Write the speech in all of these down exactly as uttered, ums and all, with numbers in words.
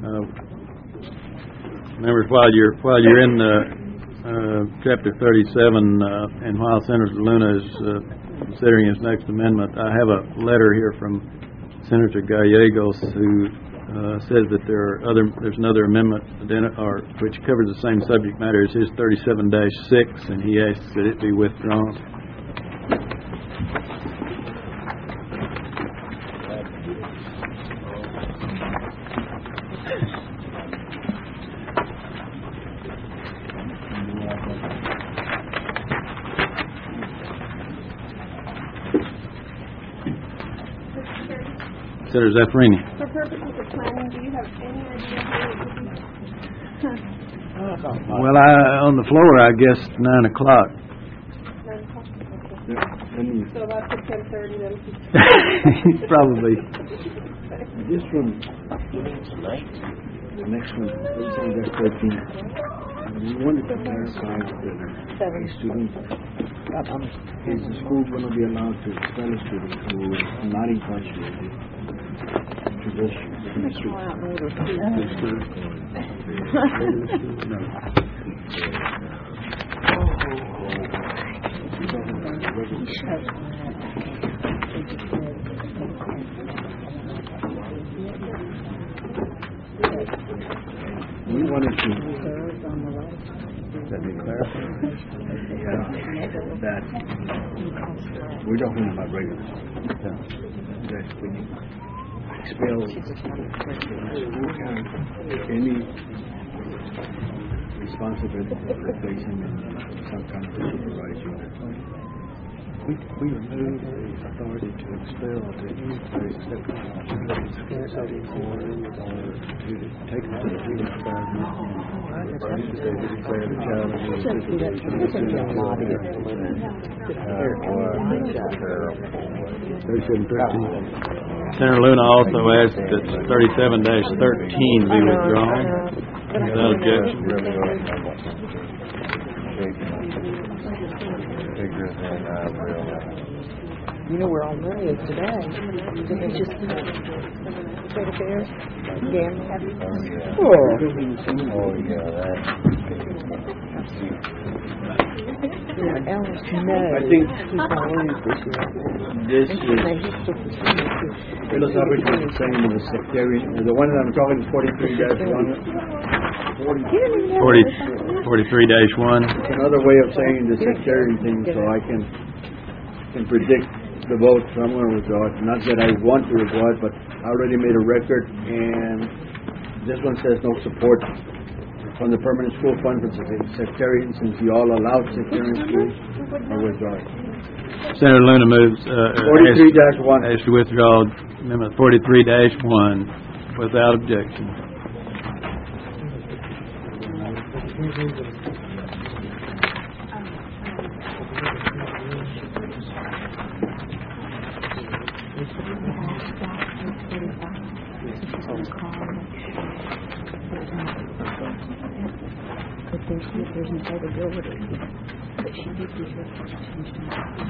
Uh, members, while you're while you're in uh, uh, Chapter thirty-seven, uh, and while Senator Luna is uh, considering his next amendment, I have a letter here from Senator Gallegos who uh, says that there are other there's another amendment or which covers the same subject matter as his thirty-seven dash six, and he asks that it be withdrawn. Senator Zaffarini. For purposes of planning, do you have any idea how it would be? Well, I, on the floor, I guess nine o'clock. Nine o'clock? So about the ten thirty then? Probably. This one, the next one, that's thirteen. We wanted to clarify that a student, is the school going to be allowed to expel a student who is not incarcerated to this street? We wanted to let me clarify yeah, that we're talking about regulars. Yeah. That when you expel school can any responsibility for replacing in some kind of supervised unit. We, we remove the authority to expel to any place except school settings or, or to take them to the healing environment. They would declare the child as a Senator Luna also asked that thirty-seven dash thirteen be withdrawn without objection. You know where all money is today. Did they just go to fair? Yeah. Oh. Oh, yeah, that. Yeah, Alice, no. I think This this is philosophically the same as the sectarian. The one that I'm talking is forty-three dash one. forty, forty-three dash one. It's another way of saying the sectarian thing, so I can can predict the vote. So I'm going to withdraw it. Not that I want to withdraw it, but I already made a record, and this one says no support from the permanent school fund for sectarian, since you all allowed sectarian schools. I withdraw it. Senator Luna moves uh, forty-three dash one. Has to withdraw amendment forty-three dash one without objection. There's an eligibility, but she did these requisitions to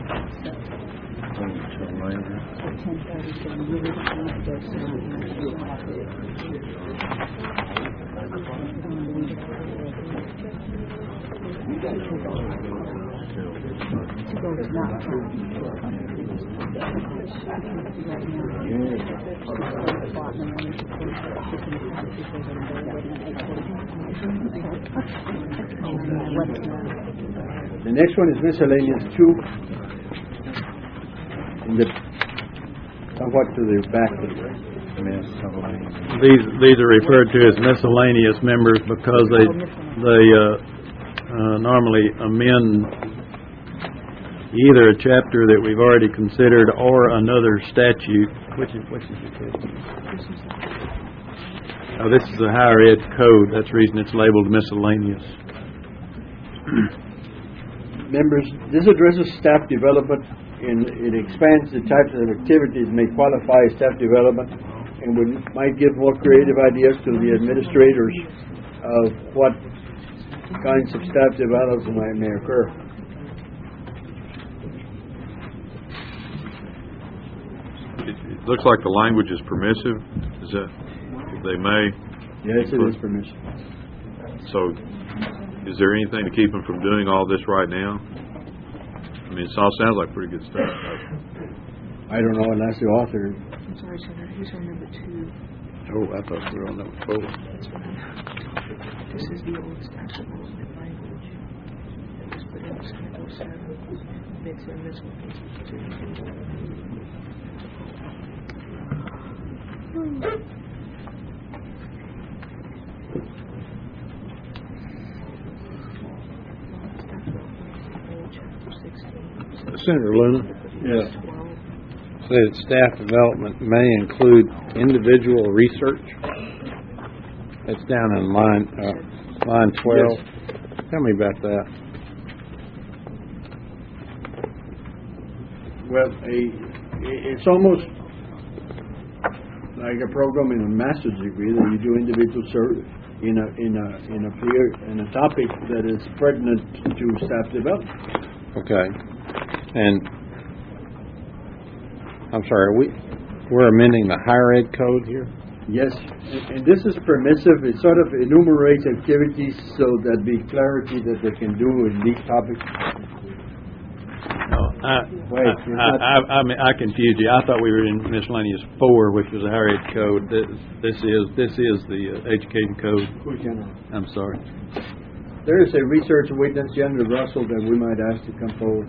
ten thirty, so you would want to go The next one is miscellaneous two. In the somewhat to the back of the miscellaneous. These these are referred to as miscellaneous, members, because they they uh, uh, normally amend either a chapter that we've already considered or another statute. Which is which is the case? Oh, this is a higher ed code. That's the reason it's labeled miscellaneous. Members, this addresses staff development, and it expands the types of activities may qualify as staff development, and would might give more creative ideas to the administrators of what kinds of staff development might may occur. It, it looks like the language is permissive. Is that they may? Yes, it is permission. So, is there anything to keep them from doing all this right now? I mean, it all sounds like pretty good stuff. I don't know unless the author. I'm sorry, Senator. Who's on number two? Oh, I thought we were on number four. That's right. This is the old staff development language that was put in Schedule seven. It's in this one. Senator Luna? Yeah. Said staff development may include individual research. That's down in line, uh, line twelve. Yes. Tell me about that. Well, a, it's almost like a program in a master's degree that you do individual service in a in a in a field in a topic that is pertinent to staff development. Okay. And I'm sorry, we we're amending the higher ed code here. Yes, and, and this is permissive. It sort of enumerates activities so that be clarity that they can do in these topics. No, I, Wait, I, you're I, not- I, I, mean, I confused you. I thought we were in miscellaneous four, which was the higher ed code. This, this is this is the uh, education code. I'm sorry. There is a research witness, General Russell, that we might ask to come forward.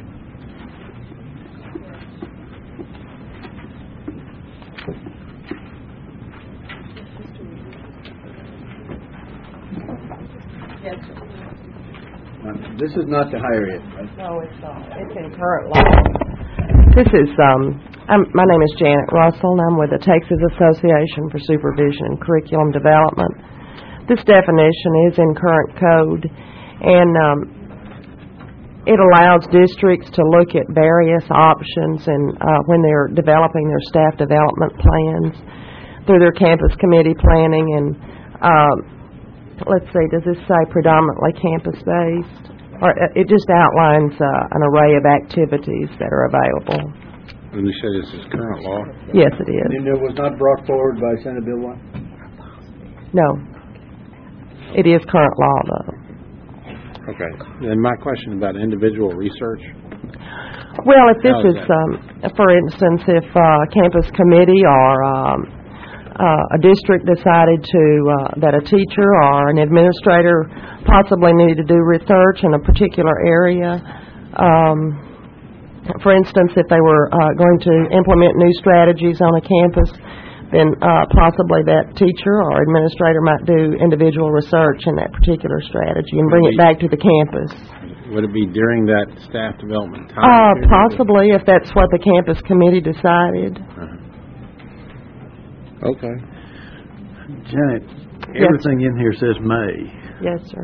Yes. Uh, This is not the higher ed, right? No, it's not. It's in current law. This is, um, I'm, my name is Janet Russell, and I'm with the Texas Association for Supervision and Curriculum Development. This definition is in current code, and um, it allows districts to look at various options and uh, when they're developing their staff development plans through their campus committee planning. And um, let's see, does this say predominantly campus-based? Or uh, it just outlines uh, an array of activities that are available. And you say this is current law? Yes, it is. And it was not brought forward by Senate Bill one? No. It is current law, though. Okay. And my question about individual research. Well, if this How is is, um, for instance, if uh, a campus committee or um, uh, a district decided to uh, that a teacher or an administrator possibly needed to do research in a particular area, um, for instance, if they were uh, going to implement new strategies on a campus, then uh, possibly that teacher or administrator might do individual research in that particular strategy and bring it back to the campus. Would it be during that staff development time? Uh, period? possibly, if that's what the campus committee decided. Uh-huh. Okay. Janet, everything in here says may. Yes, sir.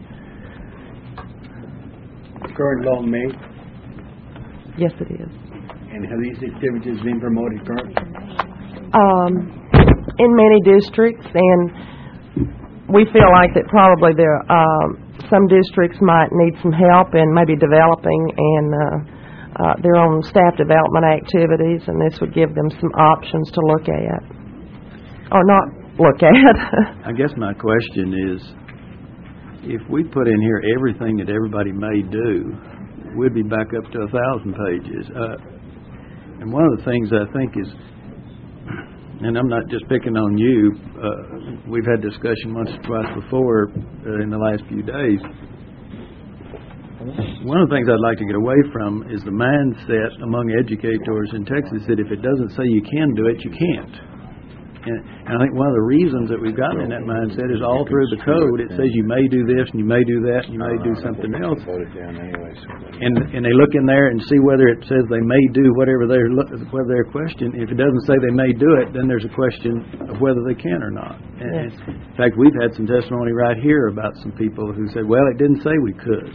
Current law may, Yes, it is. and have these activities been promoted currently? Um, in many districts, and we feel like that probably there um, some districts might need some help in maybe developing and uh, uh, their own staff development activities, and this would give them some options to look at, or not look at. I guess my question is, if we put in here everything that everybody may do, we'd be back up to a thousand pages. Uh, and one of the things I think is, and I'm not just picking on you, uh, we've had discussion once or twice before uh, in the last few days. One of the things I'd like to get away from is the mindset among educators in Texas that if it doesn't say you can do it, you can't. And, and I think one of the reasons that we've gotten in that mindset is all through the code it says you may do this and you may do that and you may do something else. And and they look in there and see whether it says they may do whatever they're whether their question. If it doesn't say they may do it, then there's a question of whether they can or not. And Yes. in fact, we've had some testimony right here about some people who said, "Well, it didn't say we could."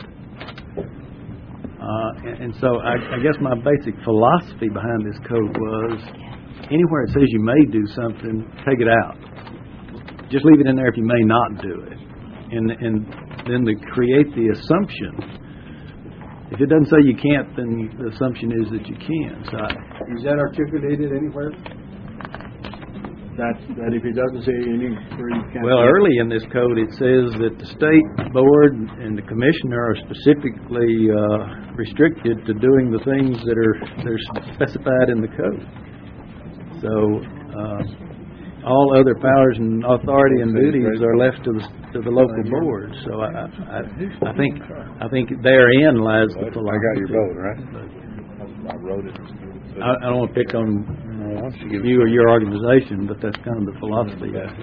Uh, and, and so I, I guess my basic philosophy behind this code was, anywhere it says you may do something, take it out. Just leave it in there if you may not do it. And and then to create the assumption, if it doesn't say you can't, then the assumption is that you can. So I, Is that articulated anywhere? that, that if it doesn't say any, where you can't. Well, early in this code, it says that the state board and the commissioner are specifically uh, restricted to doing the things that are, that are specified in the code. So, uh, all other powers and authority and duties are left to the, to the local board. So I, I, I think, I think therein lies the philosophy. I got your vote, right? I wrote it. I, I don't want to pick on you or your organization, but that's kind of the philosophy. Next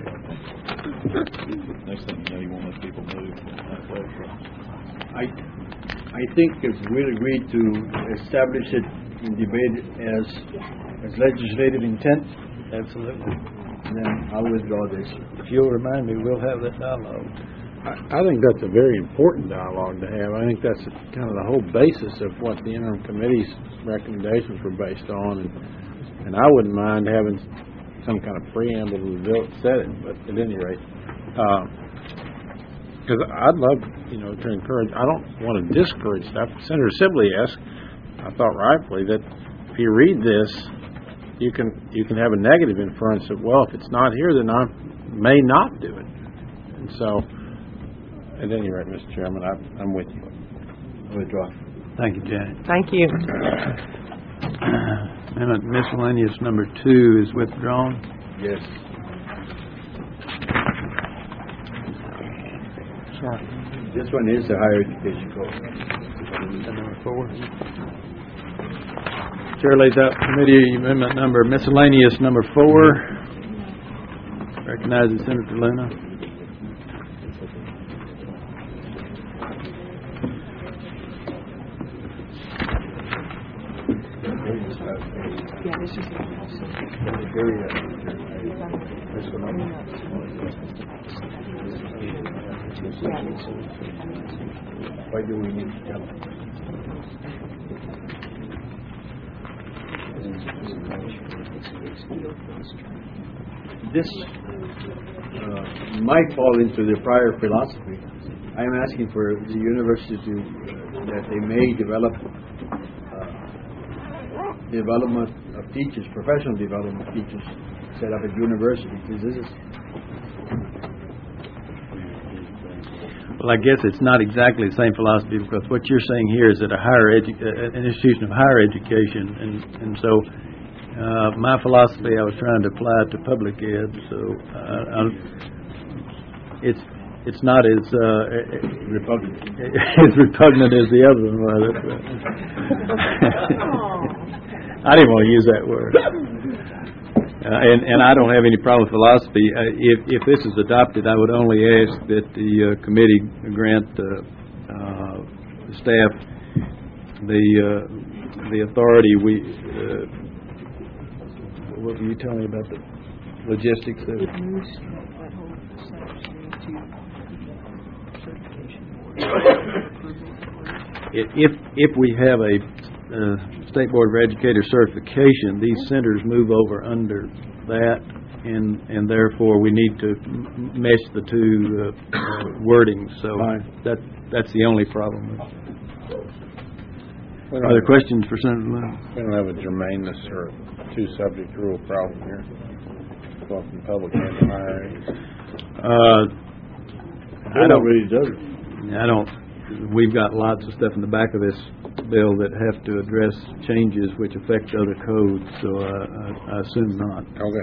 thing you know, you won't let people move halfway across. I, I think if we agree to establish it in debate as, as legislative intent, Absolutely. then I'll withdraw this. If you'll remind me, we'll have that dialogue. I, I think that's a very important dialogue to have. I think that's kind of the whole basis of what the interim committee's recommendations were based on, and, and I wouldn't mind having some kind of preamble to the bill that said it, but at any rate, because uh, I'd love, you know, to encourage, I don't want to discourage stuff. Senator Sibley asked, I thought rightfully, that if you read this, you can you can have a negative inference of, well, if it's not here, then I may not do it. And so, at any rate, Mister Chairman, I, I'm with you. Withdraw. Thank you, Janet. Thank you. Amendment miscellaneous number two is withdrawn. Yes. Sorry. This one is the higher education code. Number four. Chair lays out committee amendment number miscellaneous number four. Recognizes Senator Luna. Why do we need to tell them? This uh, might fall into the prior philosophy. I am asking for the university to, that they may develop uh, development of teachers, professional development of teachers, set up at universities. This is Well, I guess it's not exactly the same philosophy, because what you're saying here is that a higher edu- uh, an institution of higher education, and and so uh, my philosophy I was trying to apply to public ed. So uh, I'm, it's it's not as uh, repugnant. as repugnant as the other one was. I didn't want to use that word. Uh, and, and I don't have any problem with philosophy. Uh, if, if this is adopted, I would only ask that the uh, committee grant uh, uh, the staff the uh, the authority. We uh, what were you telling me about the logistics of it? If if we have a uh, State Board of Educator certification, these centers move over under that, and and therefore we need to m- mesh the two uh, uh, wordings. So Fine. that that's the only problem. We don't Are there have- questions for Senator Lynn? We don't have a germaneness or two-subject rule problem here. Both in public and in higher ed. Uh, I don't really does. I don't. We've got lots of stuff in the back of this bill that have to address changes which affect other codes, so uh, I, I assume not. Okay.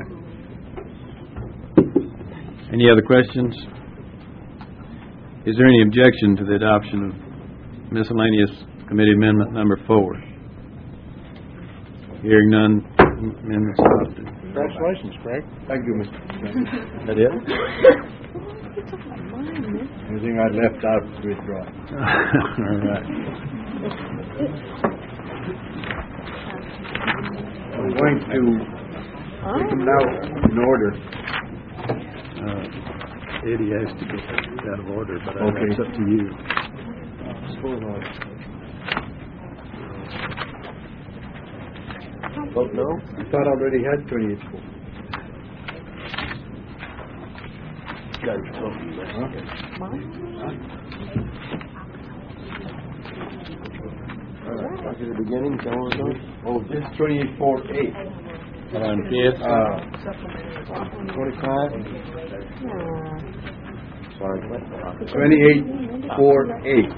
Any other questions? Is there any objection to the adoption of miscellaneous committee amendment number four? Hearing none, amendment's adopted. Congratulations, Craig. Thank you, Mister Chairman. Is that it? Anything I left out, withdraw. All right. I'm going to take them now in order. Uh, Eddie has to get that out of order, but I Okay. it's up to you. Vote no? I thought I already had twenty-eight school. Back at the beginning, so on and on. Oh, this twenty-eight four A. Para empieza. Uh, twenty-five, Sorry. twenty-eight, four, eight.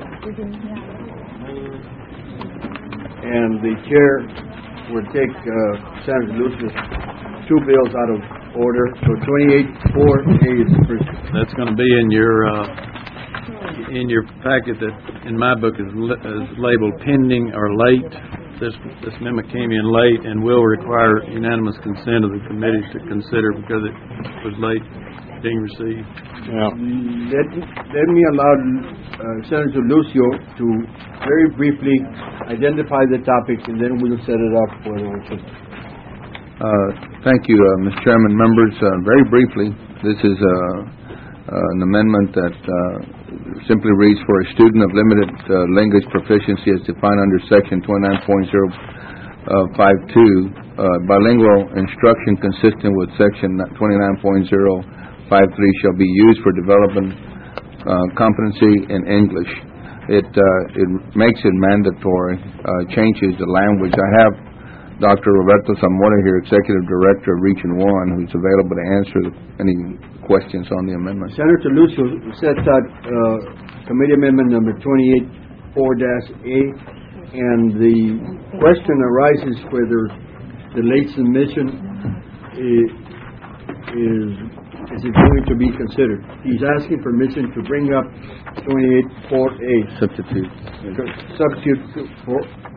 And the chair would take uh, Senator Luce's two bills out of order. So twenty-eight, four, eight is the first. That's going to be in your, uh, in your packet that, in my book, is li- is labeled pending or late. This, this amendment came in late and will require unanimous consent of the committee to consider because it was late being received. Yeah. Let, let me allow uh, Senator Lucio to very briefly identify the topics, and then we'll set it up for the workshop. Uh, Thank you, uh, Mister Chairman, members. Uh, Very briefly, this is uh, uh, an amendment that uh, simply reads, for a student of limited uh, language proficiency as defined under Section twenty-nine point zero five two, uh, bilingual instruction consistent with Section twenty-nine point zero five three shall be used for developing uh, competency in English. It uh, it makes it mandatory, uh, changes the language. I have Doctor Roberto Zamora here, Executive Director of Region One, who's available to answer any questions on the amendment. Senator Lucio sets out uh, committee amendment number twenty-eight, four dash A, and the question arises whether the late submission is, is is it going to be considered. He's asking permission to bring up twenty-eight, four A. Substitute. Substitute for,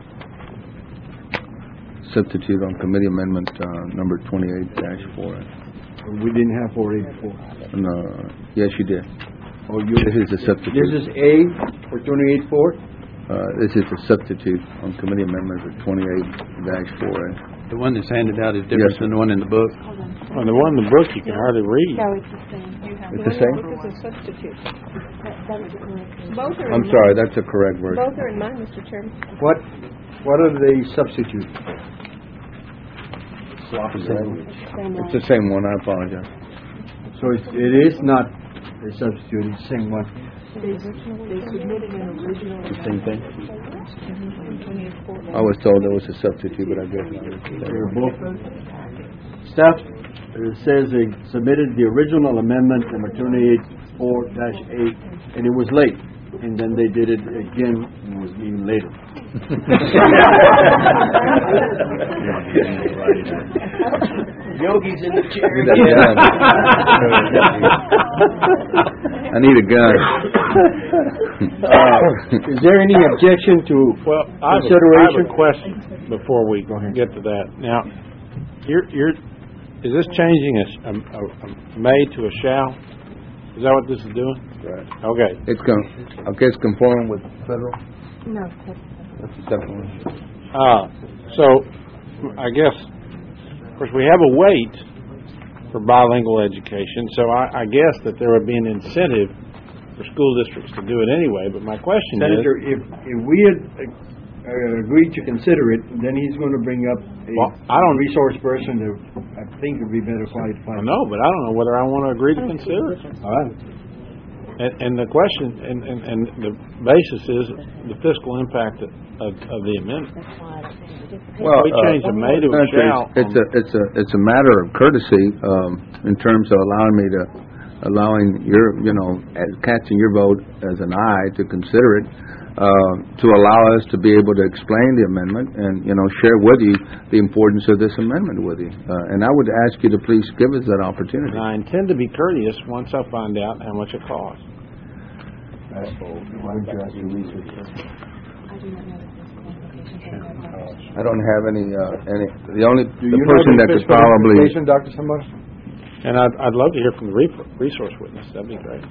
Substitute on committee amendment uh, number twenty-eight dash four. we didn't have four eighty-four. No, yes, you did. Oh, you, This is a substitute. this is A for twenty-eight, four? Uh, This is a substitute on committee amendment of twenty-eight dash four. The one that's handed out is different Yes. than the one in the book. Well, the one in the book you can hardly read. No, it's the same. It's the same? It's a substitute. That- that is correct. Both are I'm in sorry, mine. that's a correct version. Both are in mine, Mister Chairman. What, what are they substitute? Same It's line. the same one, I apologize. So it's, it is not a substitute, it's the same one. They they submitted an original. The same thing? twenty-eight, four. I was told there was a substitute, but I guess not. They're both. Staff uh, says they submitted the original amendment number twenty-eight, four dash eight, and it was late. And then they did it again, and it was even later. Yogi's in the chair Need that gun. I need a gun. Uh, Is there any objection to Well, I have, a, I have consideration? a question before we get to that. Now, you're, you're, is this changing a, a, a, a may to a shall? Is that what this is doing? Right. Okay. It's con, okay, it's conforming with federal? No, That's the second one. Uh, so, I guess, of course, we have a weight for bilingual education, so I, I guess that there would be an incentive for school districts to do it anyway, but my question Senator, is... if, if we had uh, uh, agreed to consider it, then he's going to bring up a Well, I don't- resource person that I think would be better qualified. I know, but I don't know whether I want to agree to consider it. All right. And, and the question, and, and, and the basis is the fiscal impact of, of, of the amendment. Well, we change uh, a may to a Senator, shall. It's a, it's a, it's a matter of courtesy, um, in terms of allowing me to, allowing your, you know, as casting your vote as an aye to consider it, uh, to allow us to be able to explain the amendment and, you know, share with you the importance of this amendment with you. Uh, and I would ask you to please give us that opportunity. And I intend to be courteous once I find out how much it costs. I don't have any, uh, any, the only, Do the you person know that the could fiscal probably, implication, Doctor Samar? And I'd, I'd love to hear from the re- resource witness. That'd be great.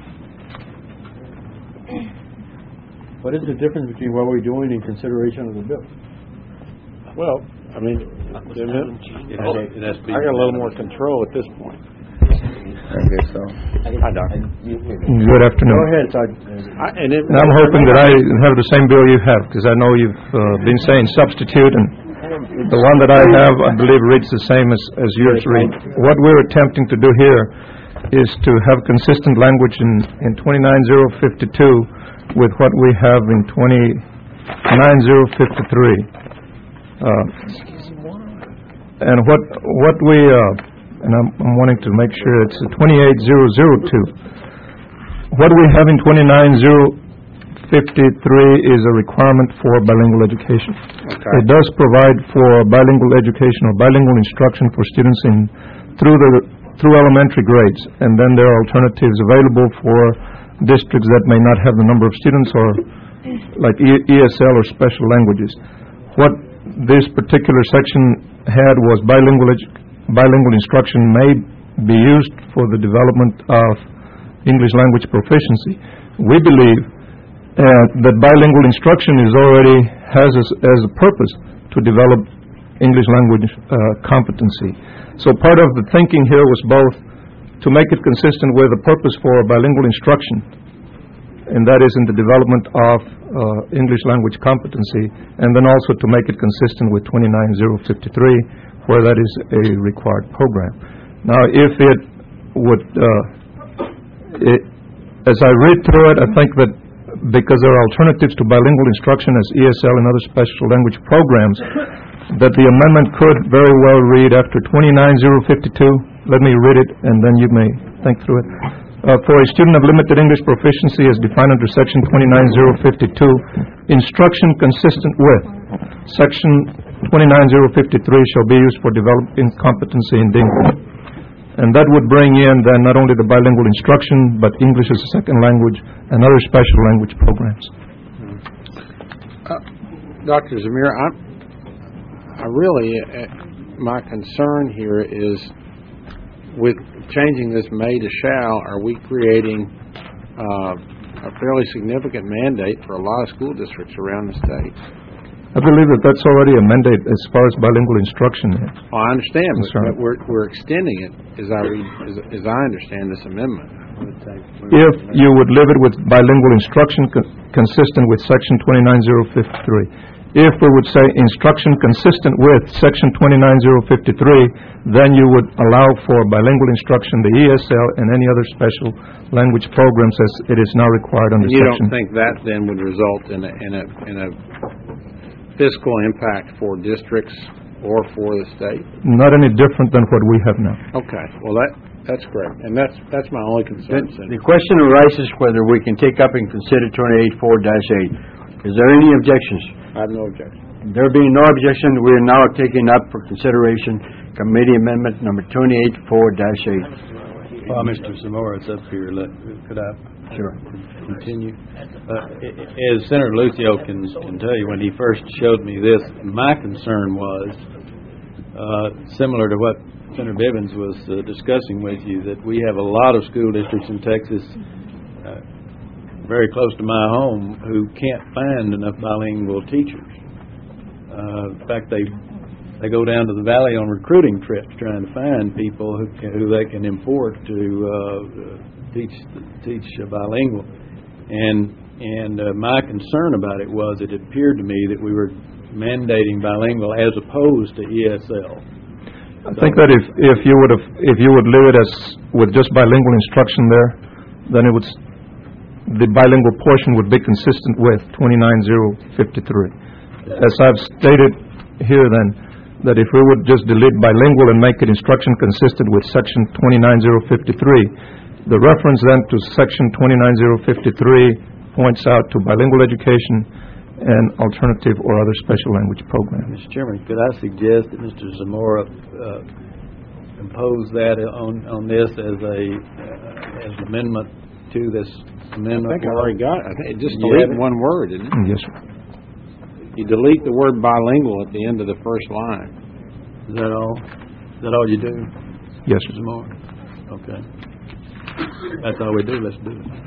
What is the difference between what we're doing in consideration of the bill? Well, I mean, the amendment- It has, it has to be. I got a little more control at this point. I guess so. Hi, Doctor. Good Go afternoon. ahead, Sergeant. I, and it, And I'm hoping that I have the same bill you have, because I know you've uh, been saying substitute, and the one that I have, I believe, reads the same as, as yours read. What we're attempting to do here is to have consistent language in, in twenty-nine oh fifty-two with what we have in twenty-nine oh fifty-three. Uh, and what what we uh, and I'm, I'm wanting to make sure it's twenty-eight thousand two. What we have in twenty-nine thousand fifty-three is a requirement for bilingual education. Okay. It does provide for bilingual education or bilingual instruction for students in through the through elementary grades, and then there are alternatives available for districts that may not have the number of students, or like E- ESL or special languages. What this particular section had was bilingual edu- bilingual instruction may be used for the development of English language proficiency. We believe Uh, that bilingual instruction is already has as, as a purpose to develop English language uh, competency. So part of the thinking here was both to make it consistent with the purpose for bilingual instruction, and that is in the development of uh, English language competency, and then also to make it consistent with twenty-nine thousand fifty-three, where that is a required program. Now, if it would, uh, it, as I read through it, I think that because there are alternatives to bilingual instruction as E S L and other special language programs, that the amendment could very well read after twenty-nine thousand fifty-two. Let me read it, and then you may think through it. Uh, for a student of limited English proficiency as defined under Section twenty-nine thousand fifty-two, instruction consistent with Section twenty-nine thousand fifty-three shall be used for developing competency in English. And that would bring in then not only the bilingual instruction, but English as a second language and other special language programs. Uh, Doctor Zamir, I, I really, uh, my concern here is with changing this may to shall, are we creating uh, a fairly significant mandate for a lot of school districts around the state? I believe that that's already a mandate as far as bilingual instruction is. Oh, I understand, but, right. but we're we're extending it as I read, as, as I understand this amendment. If you would live it with bilingual instruction co- consistent with Section twenty-nine thousand fifty-three. If we would say instruction consistent with Section twenty-nine thousand fifty-three, then you would allow for bilingual instruction, the E S L, and any other special language programs as it is now required under And you Section. don't think that then would result in a in a in a fiscal impact for districts or for the state? Not any different than what we have now. Okay, well that that's great, and that's that's my only concern. The, the question arises whether we can take up and consider twenty-eight four dash eight. Is there any objections? I have no objection. There being no objection, we are now taking up for consideration Committee Amendment Number twenty-eight four dash eight. While Mister Zamora's up here, let, could I Sure. continue? Uh, i- i- as Senator Lucio can, can tell you, when he first showed me this, my concern was uh, similar to what Senator Bivens was uh, discussing with you, that we have a lot of school districts in Texas uh, very close to my home who can't find enough bilingual teachers. Uh, in fact, they they go down to the valley on recruiting trips trying to find people who can, who they can import to uh, teach teach uh, bilingual. And and uh, my concern about it was it appeared to me that we were mandating bilingual as opposed to E S L. I think that if if you would have if you would leave it as with just bilingual instruction there, then it would s- the bilingual portion would be consistent with twenty-nine thousand fifty-three. As I've stated here, then, that if we would just delete bilingual and make it instruction consistent with Section twenty-nine thousand fifty-three, the reference then to Section twenty-nine thousand fifty-three points out to bilingual education and alternative or other special language programs. Mister Chairman, could I suggest that Mister Zamora uh, impose that on on this as a uh, as an amendment to this amendment? I think I already got it. I think it just You delete have it? one word, isn't it? Yes, sir. You delete the word bilingual at the end of the first line. Is that all? Is that all you do, Yes, Mister sir. Zamora? Okay. That's all we do. Let's do it.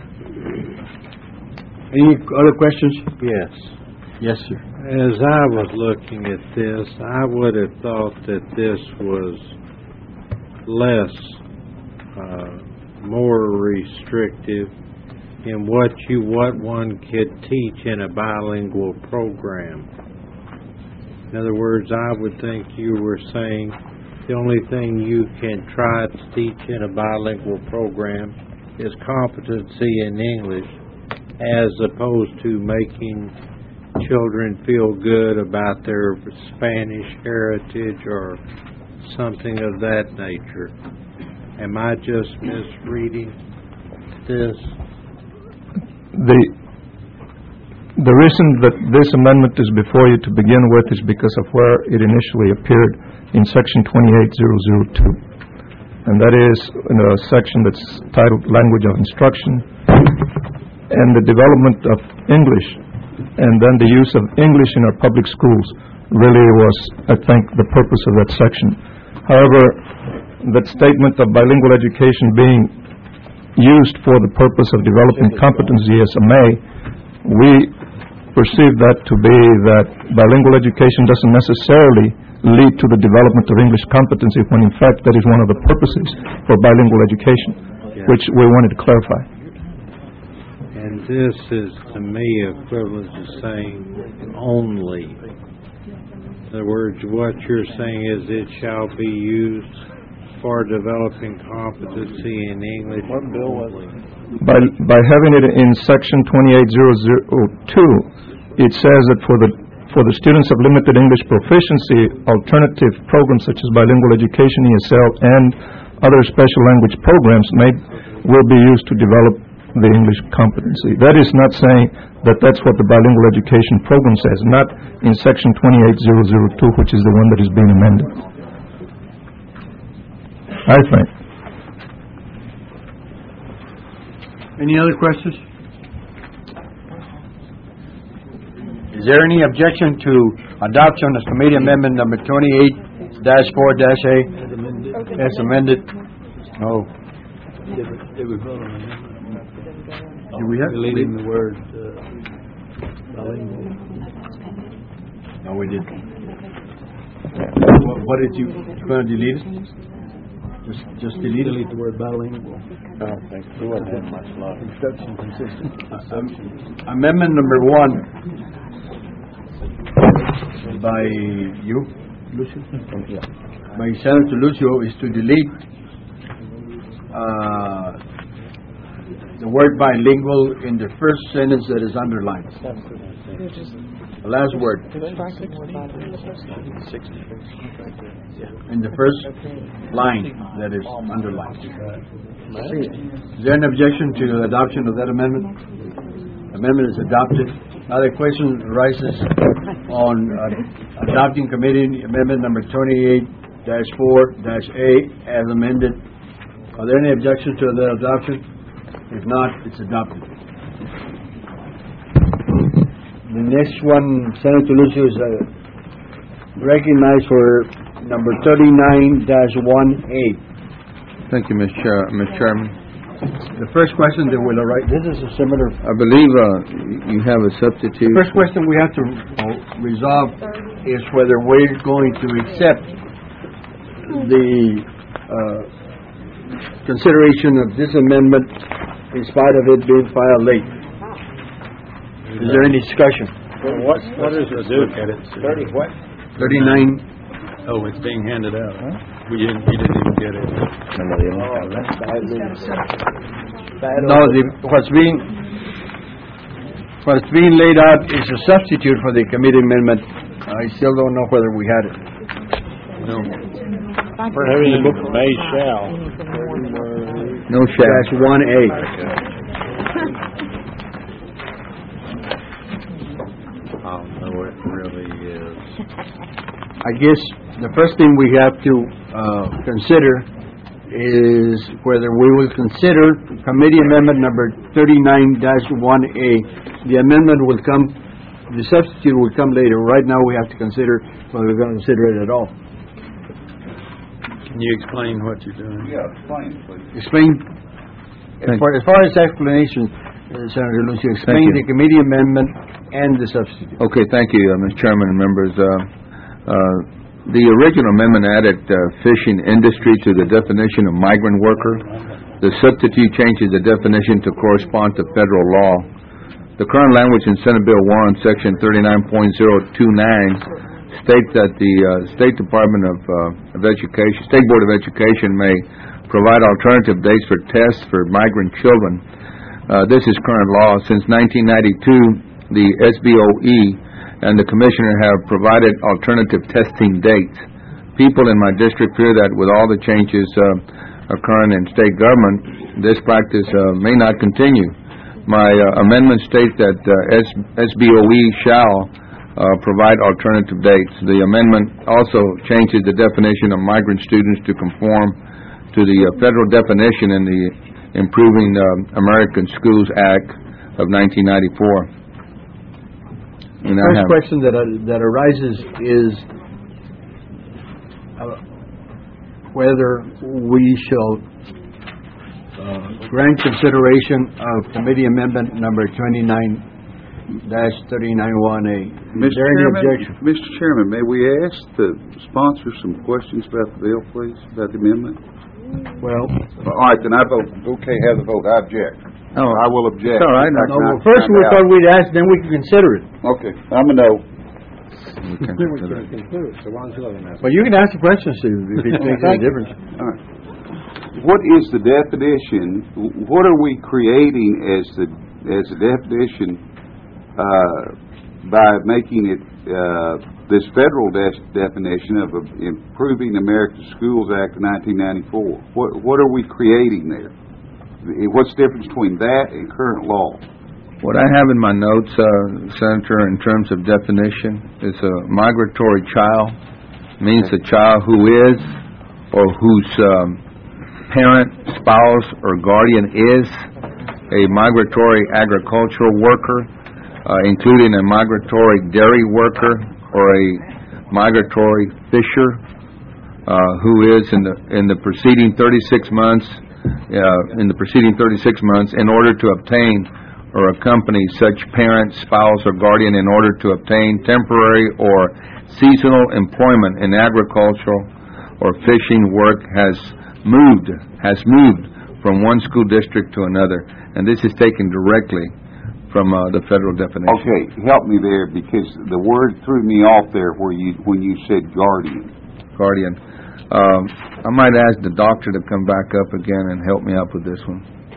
Any other questions? Yes. Yes, sir. As I was looking at this, I would have thought that this was less, uh, more restrictive in what you, what one could teach in a bilingual program. In other words, I would think you were saying the only thing you can try to teach in a bilingual program is competency in English, as opposed to making children feel good about their Spanish heritage or something of that nature. Am I just misreading this? The, the reason that this amendment is before you to begin with is because of where it initially appeared in section twenty-eight thousand two. And that is in a section that's titled Language of Instruction and the development of English, and then the use of English in our public schools really was, I think, the purpose of that section. However, that statement of bilingual education being used for the purpose of developing competency as a may, we perceive that to be that bilingual education doesn't necessarily lead to the development of English competency, when in fact that is one of the purposes for bilingual education, Yeah. which we wanted to clarify. And this is, to me, equivalent to saying only. In other words, what you're saying is it shall be used for developing competency in English only. By, by having it in section twenty-eight thousand two, it says that for the for the students of limited English proficiency, alternative programs such as bilingual education, E S L, and other special language programs may will be used to develop the English competency. That is not saying that that's what the bilingual education program says, not in section twenty-eight thousand two, which is the one that is being amended. I think. Any other questions? Is there any objection to adoption of committee amendment number twenty-eight dash four dash A as amended? No. Did we vote on it? Do we have? Deleting the word uh, bilingual. No, we didn't. What, what did you, you going to delete it? Just, just delete it? Delete the word bilingual. I don't think we wouldn't have much love. Instruction consistent. Amendment number one by you, Lucio? By Senator Lucio is to delete uh, the word bilingual in the first sentence that is underlined. The last word. In the first line that is underlined. Is there an objection to the adoption of that amendment? Amendment is adopted. Now the question arises on uh, adopting committee amendment number twenty-eight dash four dash A as amended. Are there any objections to the adoption? If not, it's adopted. The next one, Senator Lucio, is uh, recognized for number thirty-nine dash one A. Thank you, Mister Chair, Mister Chairman. The first question that will arise, this is a similar, I believe uh, you have a substitute. the first question we have to uh, resolve is whether we're going to accept the uh, consideration of this amendment in spite of it being filed late. Is there any discussion? What, what is it do? Thirty what? Thirty-nine, Oh, it's being handed out. We didn't, we didn't even get it. no, the, what's being, what's being laid out is a substitute for the committee amendment. I still don't know whether we had it. No. For having may shall. No shall. Dash one A. Oh, no, it really is. I guess the first thing we have to uh, consider is whether we will consider committee amendment number thirty-nine dash one A. The amendment will come, the substitute will come later. Right now, we have to consider whether we're going to consider it at all. Can you explain what you're doing? Explain, as far as, far as explanation, uh, Senator Lucio, explain you. the committee amendment and the substitute. Okay, thank you, uh, Mister Chairman and members. Uh, uh, the original amendment added uh, fishing industry to the definition of migrant worker. The substitute changes the definition to correspond to federal law. The current language in Senate Bill one, Section thirty-nine point oh two nine, states that the uh, State Department of, uh, of Education, State Board of Education may provide alternative dates for tests for migrant children. Uh, this is current law. Since nineteen ninety-two, the S B O E and the Commissioner have provided alternative testing dates. people in my district fear that with all the changes uh, occurring in state government, this practice uh, may not continue. My uh, amendment states that uh, S B O E shall uh, provide alternative dates. The amendment also changes the definition of migrant students to conform to the uh, federal definition in the Improving uh, American Schools Act of nineteen ninety-four. And I First have- question that uh, that arises is uh, whether we shall uh, grant consideration of Committee Amendment Number twenty-nine dash thirty-nine one A. Is Mister there any Chairman, objection? Mister Chairman, may we ask the sponsor some questions about the bill, please, about the amendment? Well, All right, then I vote, okay, have the vote, I object. Oh, I will object. it's all right. I no, cannot well, first find we out. thought we'd ask, then we can consider it. Okay, I'm a no. We can Then we consider can it. conclude, so why don't you let him ask? But you can ask the questions, Steve, if it makes any difference. All right. What is the definition, what are we creating as the, as a definition, uh, by making it, uh, this federal de- definition of uh, Improving American Schools Act of nineteen ninety-four? What, what are we creating there? What's the difference between that and current law? What I have in my notes, uh, Senator, in terms of definition, is a migratory child, means a child who is or whose um, parent, spouse, or guardian is a migratory agricultural worker, uh, including a migratory dairy worker or a migratory fisher, uh, who is in the in the preceding thirty-six months, uh, in the preceding thirty-six months, in order to obtain or accompany such parent, spouse, or guardian in order to obtain temporary or seasonal employment in agricultural or fishing work has moved, has moved from one school district to another. And this is taken directly from uh, the federal definition. Okay, help me there, because the word threw me off there where you, when you said guardian. Guardian. Um, I might ask the doctor to come back up again and help me out with this one.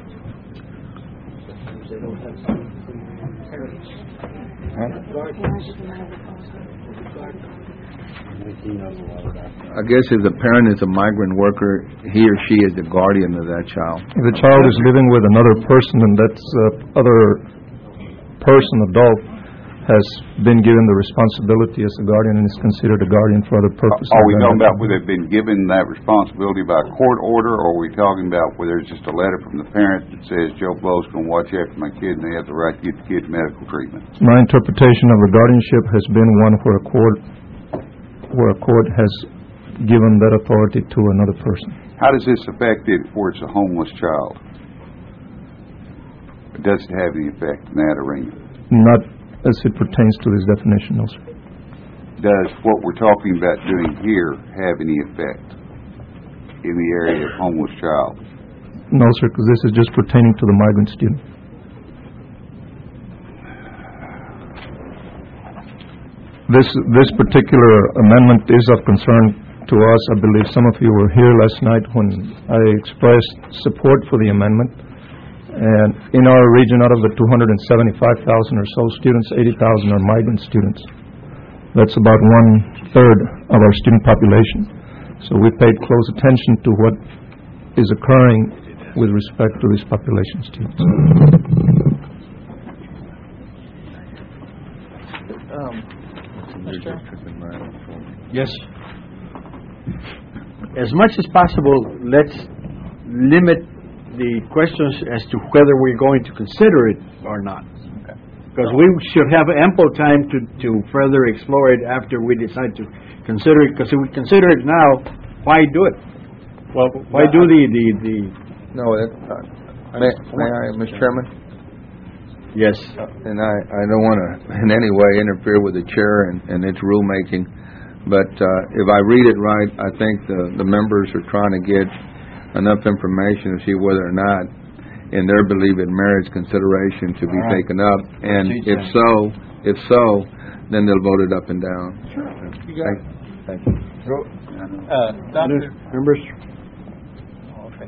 I guess if the parent is a migrant worker, he or she is the guardian of that child. If the child is living with another person and that uh, other person, adult, has been given the responsibility as a guardian and is considered a guardian for other purposes. Are we than talking that. about where they've been given that responsibility by a court order, or are we talking about where there's just a letter from the parent that says Joe Blow's going to watch after my kid and they have the right to get the kid medical treatment? My interpretation of a guardianship has been one where a court, where a court has given that authority to another person. How does this affect it where it's a homeless child? Does it have any effect in that arena? Not as it pertains to this definition, no, sir. Does what we're talking about doing here have any effect in the area of homeless child? No, sir, because this is just pertaining to the migrant student. This this particular amendment is of concern to us. I believe some of you were here last night when I expressed support for the amendment. And in our region, out of the two hundred seventy-five thousand or so students, eighty thousand are migrant students. That's about one-third of our student population. So we paid close attention to what is occurring with respect to this population of students. Yes. As much as possible, let's limit the questions as to whether we're going to consider it or not. Because we should have ample time to, to further explore it after we decide to consider it. Because if we consider it now, why do it? Well, Why do the, the, the... No, it, uh, may, may I, Mister Chairman? Yes. And I, I don't want to in any way interfere with the chair and, and its rulemaking, but uh, if I read it right, I think the, the members are trying to get enough information to see whether or not, in their belief, it merits consideration to be All right. taken up. And if so, if so, then they'll vote it up and down. Sure. You got it. Thank you. Uh, Doctor, Members? okay.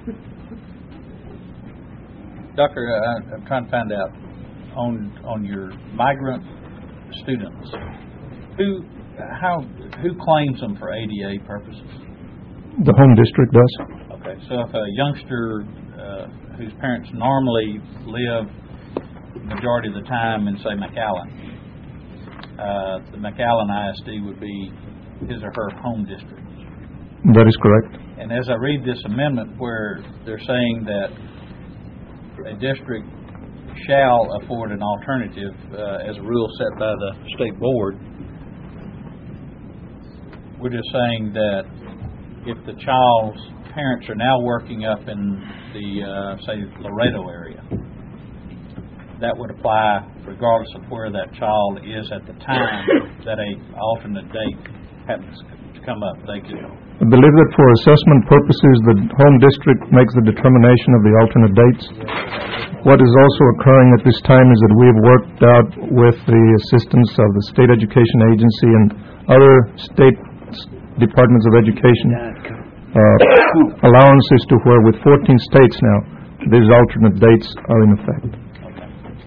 Doctor, uh, I'm trying to find out on on your migrant students, who how, who claims them for A D A purposes? The home district does. Okay, so if a youngster uh, whose parents normally live majority of the time in, say, McAllen, uh, the McAllen I S D would be his or her home district. That is correct. And as I read this amendment where they're saying that a district shall afford an alternative uh, as a rule set by the state board, we're just saying that if the child's parents are now working up in the, uh, say, Laredo area, that would apply regardless of where that child is at the time that a alternate date happens to come up. They could. I believe that for assessment purposes, the home district makes the determination of the alternate dates. What is also occurring at this time is that we have worked out with the assistance of the State Education Agency and other state departments of education uh, allowances to where with fourteen states now, these alternate dates are in effect. Okay.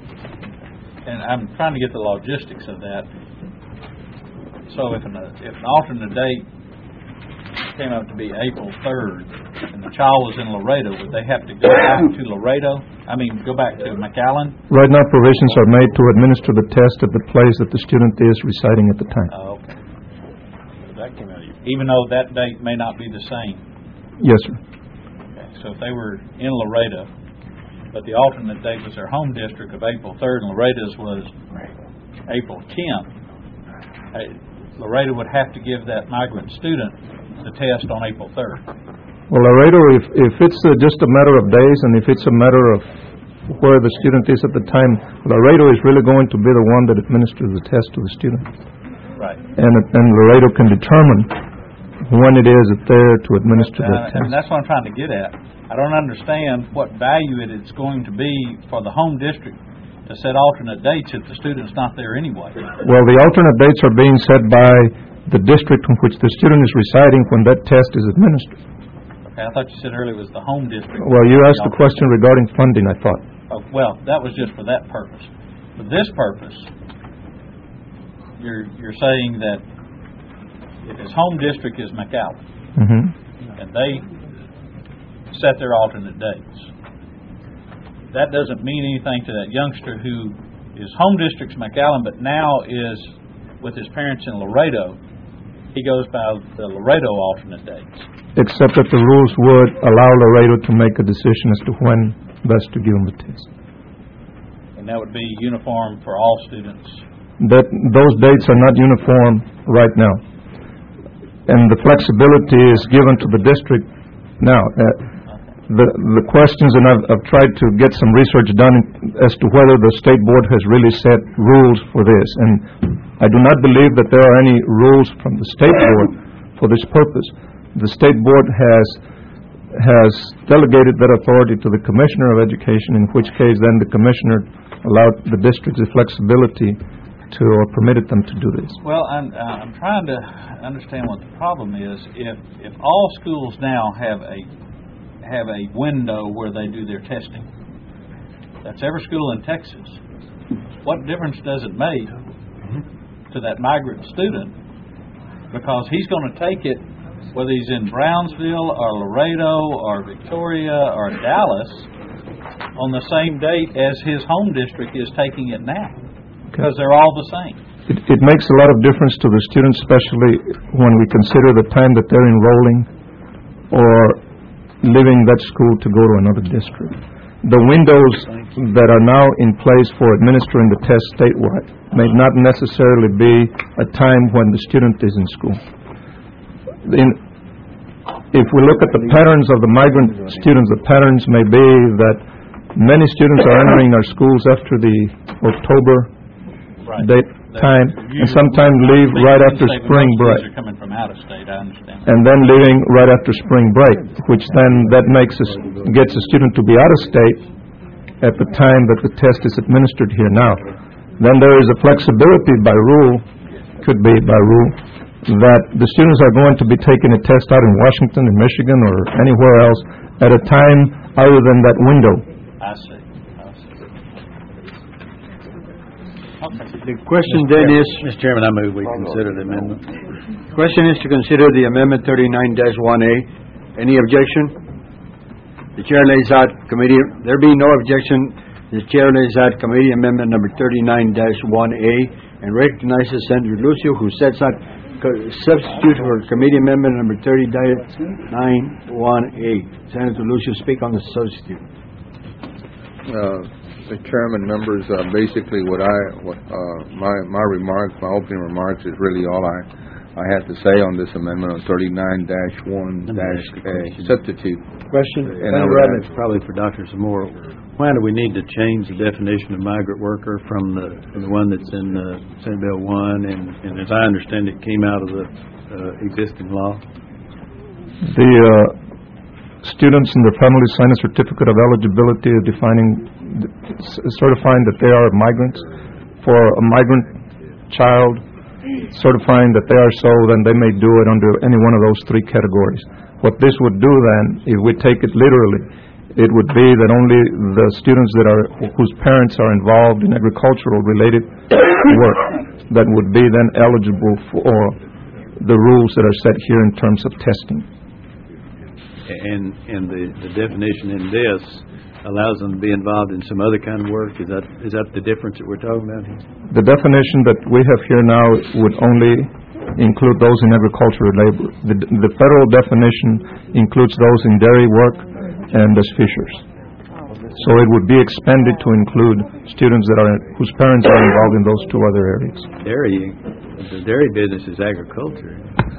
And I'm trying to get the logistics of that. So if an, if an alternate date came out to be April third, and the child was in Laredo, would they have to go back to Laredo? I mean, go back to McAllen? Right now, provisions are made to administer the test at the place that the student is residing at the time. Oh, okay. So that came out of you. Even though that date may not be the same? Yes, sir. Okay. So if they were in Laredo, but the alternate date was their home district of April third, and Laredo's was April tenth, Laredo would have to give that migrant student the test on April third. Well, Laredo, if, if it's uh, just a matter of days and if it's a matter of where the student is at the time, Laredo is really going to be the one that administers the test to the student. Right. And, and Laredo can determine when it is that they're to administer uh, that test. And that's what I'm trying to get at. I don't understand what value it is going to be for the home district to set alternate dates if the student's not there anyway. Well, the alternate dates are being set by the district in which the student is residing when that test is administered. Okay, I thought you said earlier it was the home district. Well, you asked the question regarding funding, I thought. Oh, well, that was just for that purpose. For this purpose, you're you're saying that if his home district is McAllen, Mm-hmm. and they set their alternate dates, that doesn't mean anything to that youngster who is home district's McAllen, but now is with his parents in Laredo. He goes by the Laredo alternate dates. Except that the rules would allow Laredo to make a decision as to when best to give them the test. And that would be uniform for all students. That those dates are not uniform right now. And the flexibility is given to the district now. Uh, the the questions, and I've, I've tried to get some research done as to whether the state board has really set rules for this. And I do not believe that there are any rules from the state board for this purpose. The state board has has delegated that authority to the Commissioner of Education, in which case then the Commissioner allowed the districts the flexibility to, or permitted them to do this. Well, I'm, uh, I'm trying to understand what the problem is. If if all schools now have a have a window where they do their testing, that's every school in Texas, what difference does it make to that migrant student? Because he's going to take it whether he's in Brownsville or Laredo or Victoria or Dallas on the same date as his home district is taking it now, because they're all the same. It, it makes a lot of difference to the students, especially when we consider the time that they're enrolling or leaving that school to go to another district. The windows that are now in place for administering the test statewide may not necessarily be a time when the student is in school. In, if we look at the patterns of the migrant students, the patterns may be that many students are entering our schools after the October Right. date time, and sometimes leave right after spring break. Are coming from out of state, I understand. And then leaving right after spring break, which then that makes us, gets a student to be out of state at the time that the test is administered here now. Then there is a flexibility by rule, could be by rule, that the students are going to be taking a test out in Washington, in Michigan, or anywhere else at a time other than that window. I see. I see. The question then is, Mister Chairman, I move we consider the amendment. question is to consider the amendment thirty-nine dash one A. Any objection? The chair lays out committee, there being no objection, the chair lays out committee amendment number thirty-nine dash one A and recognizes Senator Lucio, who sets out co- substitute for committee amendment number thirty dash one A. Senator Lucio, speak on the substitute. Uh, Mister Chairman, members, uh, basically what I, what, uh, my, my remarks, my opening remarks is really all I, I have to say on this amendment on thirty-nine dash one dash A, substitute. Question? And I Madam would President, ask- it's probably for Doctor Zamora. Why do we need to change the definition of migrant worker from the, from the one that's in uh, Senate Bill one, and, and as I understand it, came out of the uh, existing law? The uh, students and their families sign a certificate of eligibility defining, c- certifying that they are migrants. For a migrant child, certifying that they are so, then they may do it under any one of those three categories. What this would do then, if we take it literally, it would be that only the students that are, whose parents are involved in agricultural related work, that would be then eligible for the rules that are set here in terms of testing. And, and the, the definition in this allows them to be involved in some other kind of work? Is that, is that the difference that we're talking about here? The definition that we have here now would only include those in agricultural labor. The, the federal definition includes those in dairy work and as fishers. So it would be expanded to include students that are, whose parents are involved in those two other areas. Dairy, the dairy business is agriculture.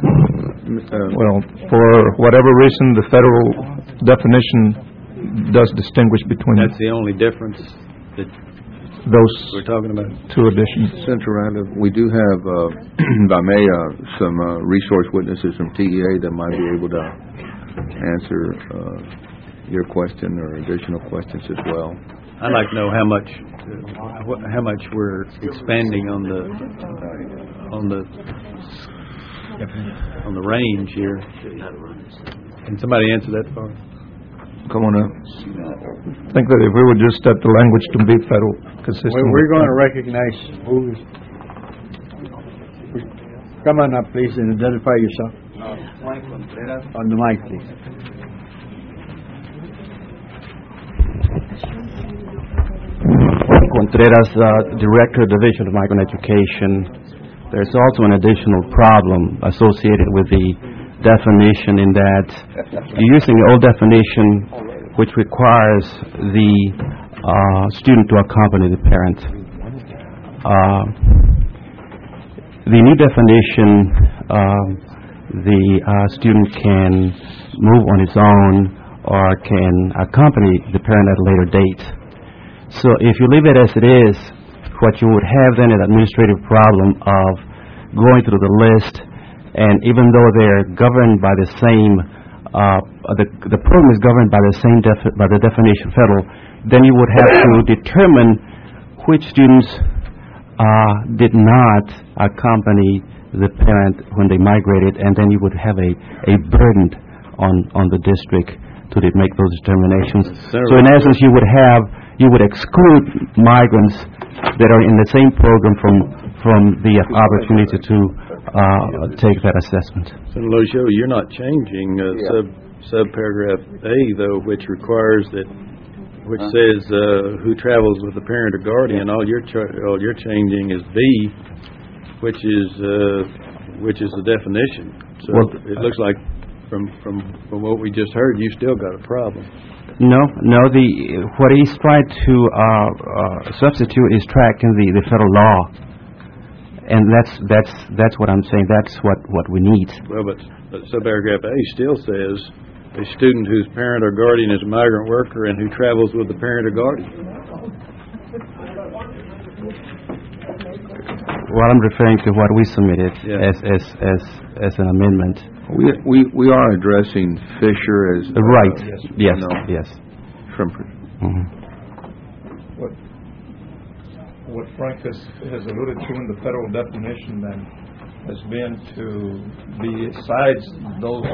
Well, for whatever reason, the federal definition does distinguish between That's the only difference that those we're talking about. two additions. Senator Randall, we do have, uh, if I may, uh, some uh, resource witnesses from T E A that might be able to answer uh, your question or additional questions as well. I'd like to know how much, uh, wh- how much we're expanding on the, on the, on the range here. Can somebody answer that for us? Come on up. I think that if we would just set the language to be federal, consistent. We're, we're with- going to recognize who's, come on up, please, and identify yourself. On the mic, please. Contreras, uh, Director, Division of Migrant Education. There's also an additional problem associated with the definition in that you're using the old definition which requires the uh, student to accompany the parent. Uh, the new definition, uh, the uh, student can move on his own or can accompany the parent at a later date. So if you leave it as it is, what you would have then is an administrative problem of going through the list, and even though they're governed by the same, uh, the the program is governed by the same defi- by the definition federal, then you would have to determine which students uh, did not accompany the parent when they migrated, and then you would have a a burden on on the district to de- make those determinations. So in essence, you would have you would exclude migrants that are in the same program from from the opportunity to uh, take that assessment. Senator Lucio, you're not changing uh, sub subparagraph A, though, which requires that, which says uh, who travels with a parent or guardian. All you're ch- all you're changing is B, which is uh, which is the definition. So Well, it looks like from from from what we just heard, you still got a problem. No, no. The what he's tried to uh, uh, substitute is tracking the, the federal law, and that's that's that's what I'm saying. That's what, what we need. Well, but, but subparagraph A still says a student whose parent or guardian is a migrant worker and who travels with the parent or guardian. Well, I'm referring to what we submitted Yeah. as as as as an amendment. We we we are addressing Fisher as Uh, right. uh, Yes. no, Yes. shrimpers. Mhm. What, what Frank has, has alluded to in the federal definition then has been to, besides those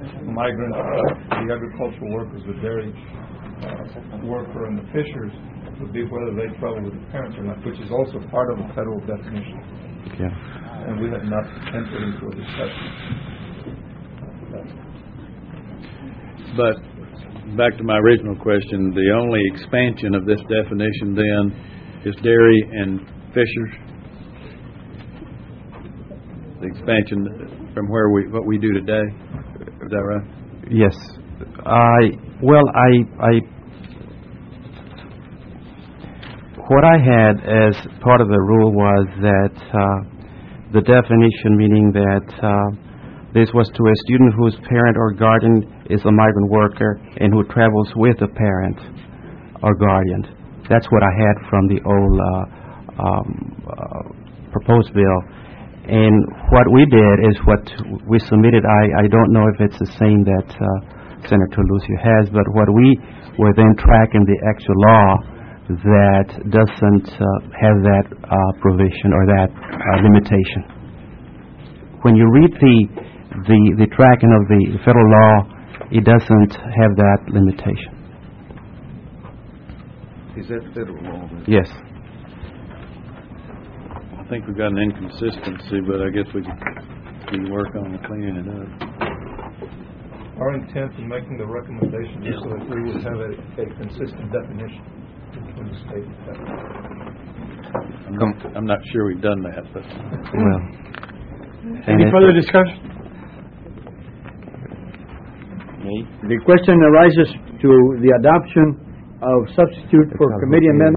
migrant, uh, the agricultural workers, the dairy uh, worker and the fishers, would be whether they travel with the parents or not, which is also part of the federal definition. Yeah. And we have not entered into a discussion. But, back to my original question, the only expansion of this definition then is dairy and fishers? The expansion from where we, what we do today, is that right? Yes. I, well, I, I, what I had as part of the rule was that uh, the definition, meaning that uh, this was to a student whose parent or guardian is a migrant worker and who travels with a parent or guardian. That's what I had from the old uh, um, uh, proposed bill. And what we did is what we submitted. I, I don't know if it's the same that uh, Senator Lucio has, but what we were then tracking the actual law that doesn't uh, have that uh, provision or that uh, limitation. When you read the, the the tracking of the federal law, it doesn't have that limitation. Is that federal law? Yes. I think we've got an inconsistency, but I guess we can, we can work on cleaning it up. Our intent in making the recommendation is so that we would have a, a consistent definition between the state and federal. I'm not, I'm not sure we've done that, but. Well. Any further discussion? The question arises to the adoption of substitute for committee amendment